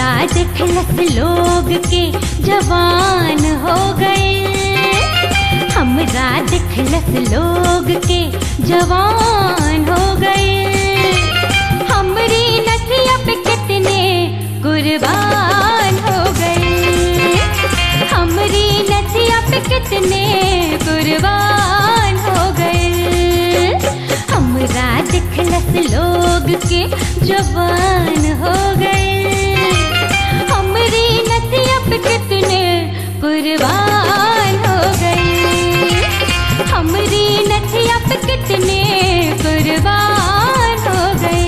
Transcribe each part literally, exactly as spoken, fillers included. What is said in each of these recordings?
हमरा देखलस लोग के जवान हो गए, हमरा देखलस लोग के जवान हो गए। हमरी नथिया पे कितने कुर्बान हो गए, हमरी नथिया पे कितने कुर्बान हो गए। हमरा देखलस लोग के जवान हो गए, हमरी नथिया पे कितने कुर्बान हो गए, हमरी नथिया पे कितने कुर्बान हो गए।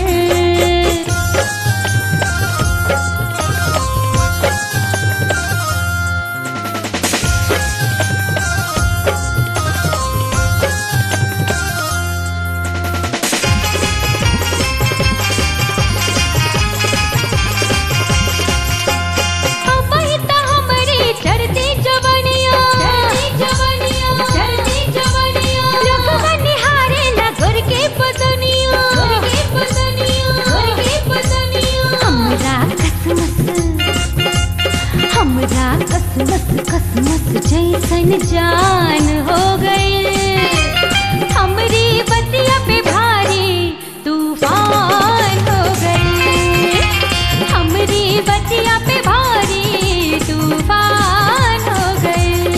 हमरा कसमस कसमस जैसन जान हो गए, हमरी बतिया पे भारी तूफान हो गए, हमरी बतिया पे भारी तूफान हो गए।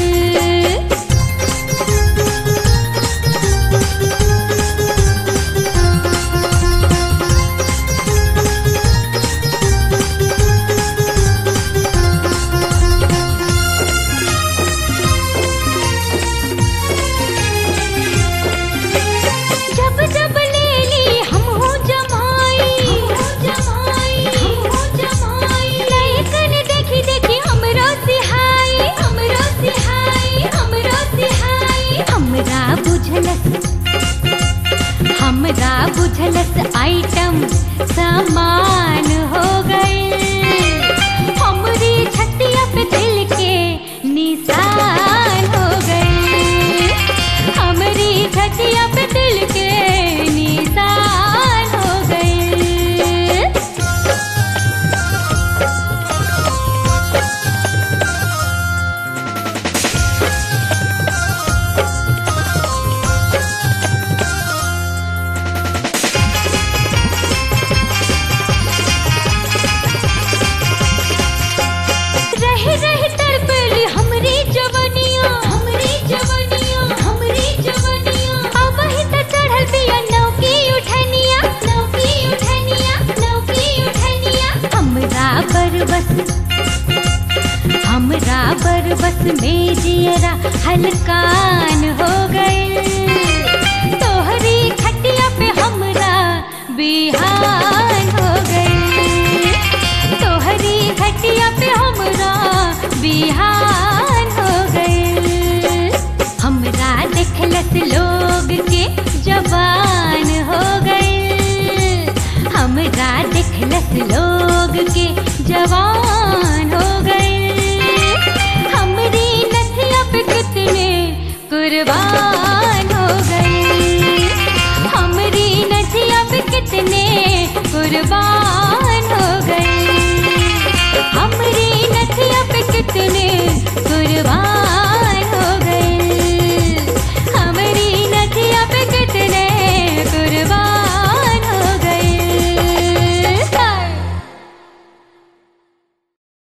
हमरा बुझलस आइटम सामान हो गए, हमरी छतिया पे दिल के निशान हो गए, हमरी छतिया पे दिल के निशान हो गए। हमरा बरबस में जियरा हलकान हो गए, तोहरी खटिया पे हमरा बिहान हो गए, तोहरी खटिया पे हमरा बिहान हो गए। हमरा देखलस लोग के जवान हो गए, हमरा देखलस लोग के जवान हो गए, हमरी नथिया पे कितने कुर्बान हो गए, हमरी नथिया पे कितने कुर्बान